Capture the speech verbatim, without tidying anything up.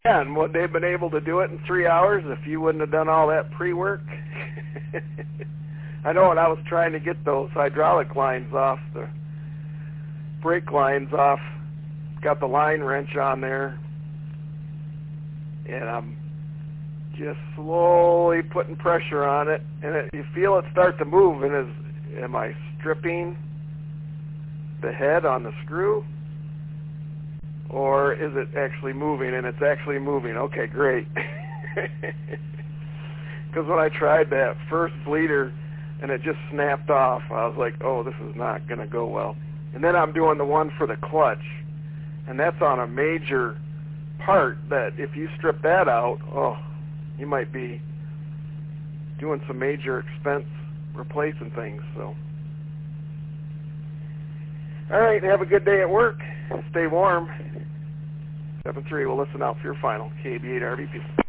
And would they have been able to do it in three hours if you wouldn't have done all that pre-work? I know when I was trying to get those hydraulic lines off, the brake lines off, got the line wrench on there, and I'm just slowly putting pressure on it, and it, you feel it start to move, and is, am I stripping the head on the screw? Or is it actually moving? And it's actually moving. Okay, great. Because when I tried that first bleeder and it just snapped off, I was like, oh, this is not going to go well. And then I'm doing the one for the clutch, and that's on a major part that if you strip that out, oh, you might be doing some major expense replacing things. So, all right, have a good day at work. Stay warm. seven three, we'll listen out for your final. K B eight R V P.